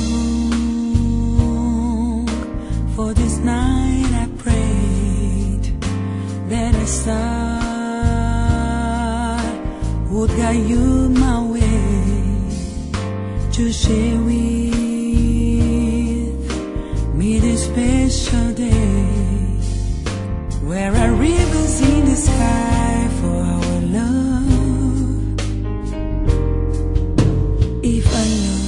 long for this night. I prayed that a star would guide you my way to share with me this special day, where our rivers in the sky for our love. If I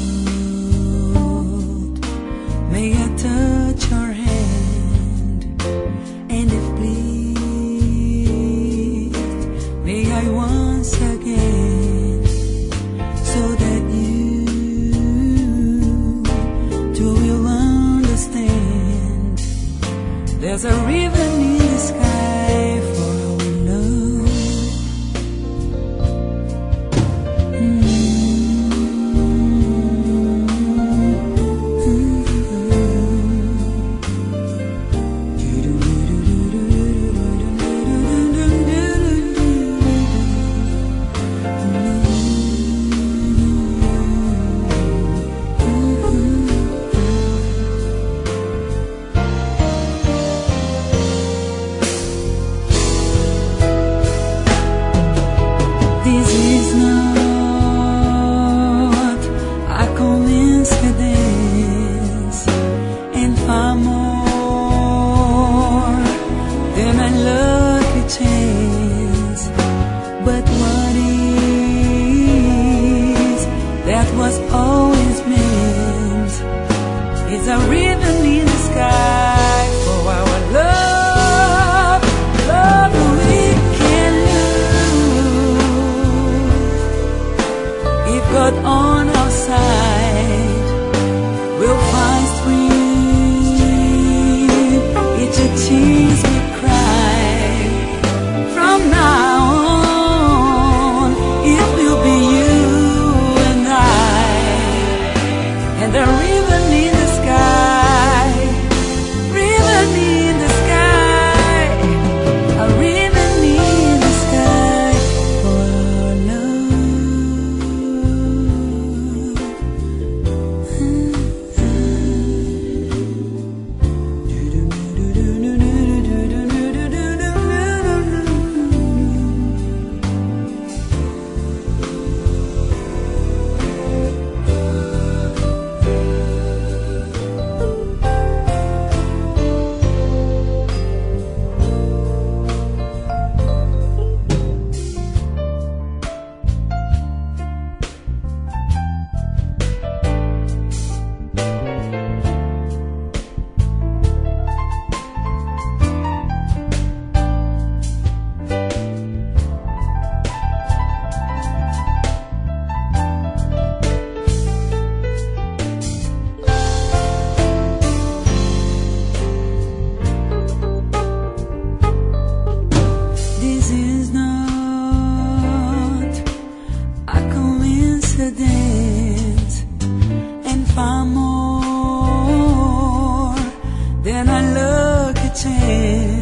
loved, may I touch your hand, and if pleased, may I once again, so that you too will understand. There's a river in the sky for our love. This is not a coincidence, and far more than a lucky chance. But what is that was always meant is a ribbon in the sky for our love, love we can lose. If God on our side, we'll find strength. It's a tears we cry. From now on, it will be you and I, and the ribbon in the sky, ribbon in the sky, a ribbon in the sky for our This is not a coincidence, and far more than a lucky chance.